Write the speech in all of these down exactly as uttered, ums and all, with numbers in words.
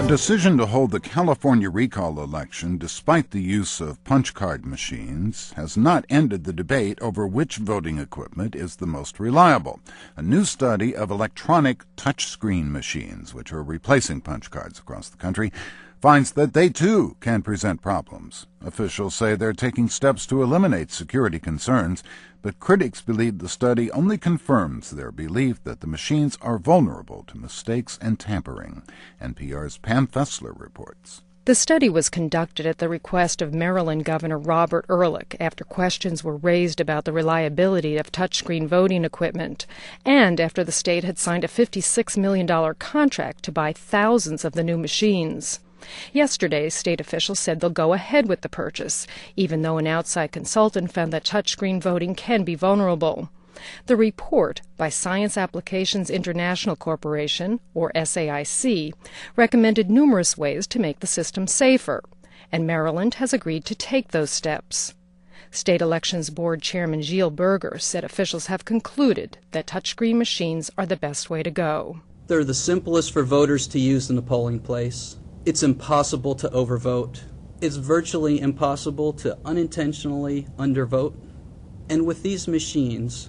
A decision to hold the California recall election despite the use of punch card machines has not ended the debate over which voting equipment is the most reliable. A new study of electronic touchscreen machines, which are replacing punch cards across the country, finds that they too can present problems. Officials say they're taking steps to eliminate security concerns, but critics believe the study only confirms their belief that the machines are vulnerable to mistakes and tampering. N P R's Pam Fessler reports. The study was conducted at the request of Maryland Governor Robert Ehrlich after questions were raised about the reliability of touchscreen voting equipment, and after the state had signed a fifty-six million dollars contract to buy thousands of the new machines. Yesterday, state officials said they'll go ahead with the purchase, even though an outside consultant found that touchscreen voting can be vulnerable. The report by Science Applications International Corporation, or S A I C, recommended numerous ways to make the system safer, and Maryland has agreed to take those steps. State Elections Board Chairman Gilles Berger said officials have concluded that touchscreen machines are the best way to go. They're the simplest for voters to use in the polling place. It's impossible to overvote. It's virtually impossible to unintentionally undervote. And with these machines,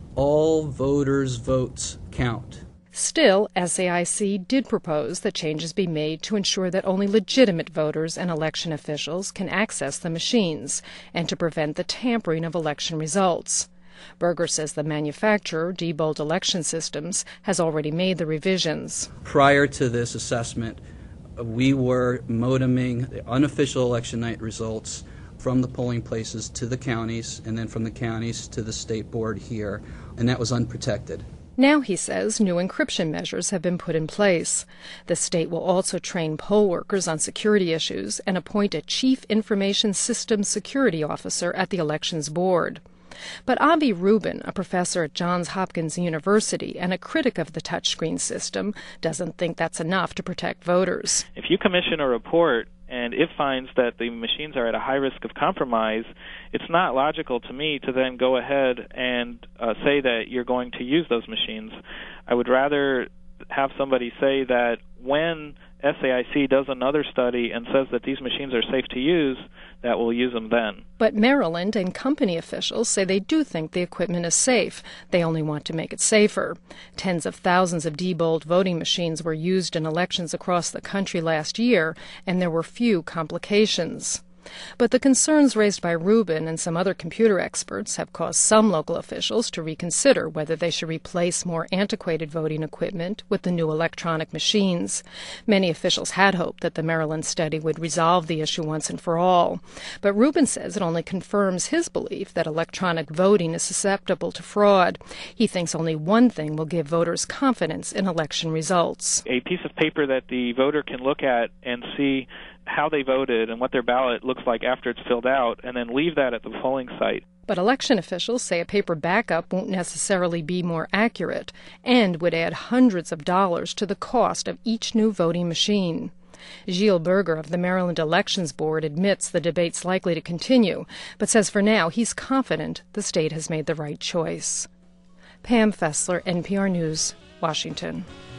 all voters' votes count. Still, S A I C did propose that changes be made to ensure that only legitimate voters and election officials can access the machines and to prevent the tampering of election results. Berger says the manufacturer, Diebold Election Systems, has already made the revisions. Prior to this assessment, we were modeming the unofficial election night results from the polling places to the counties, and then from the counties to the state board here, and that was unprotected. Now, he says, new encryption measures have been put in place. The state will also train poll workers on security issues and appoint a Chief Information Systems Security Officer at the Elections Board. But Avi Rubin, a professor at Johns Hopkins University and a critic of the touchscreen system, doesn't think that's enough to protect voters. If you commission a report and it finds that the machines are at a high risk of compromise, it's not logical to me to then go ahead and uh, say that you're going to use those machines. I would rather have somebody say that when S A I C does another study and says that these machines are safe to use, that we'll use them then. But Maryland and company officials say they do think the equipment is safe. They only want to make it safer. Tens of thousands of Diebold voting machines were used in elections across the country last year, and there were few complications. But the concerns raised by Rubin and some other computer experts have caused some local officials to reconsider whether they should replace more antiquated voting equipment with the new electronic machines. Many officials had hoped that the Maryland study would resolve the issue once and for all. But Rubin says it only confirms his belief that electronic voting is susceptible to fraud. He thinks only one thing will give voters confidence in election results. A piece of paper that the voter can look at and see how they voted and what their ballot looks like after it's filled out, and then leave that at the polling site. But election officials say a paper backup won't necessarily be more accurate and would add hundreds of dollars to the cost of each new voting machine. Gilles Berger of the Maryland Elections Board admits the debate's likely to continue, but says for now he's confident the state has made the right choice. Pam Fessler, N P R News, Washington.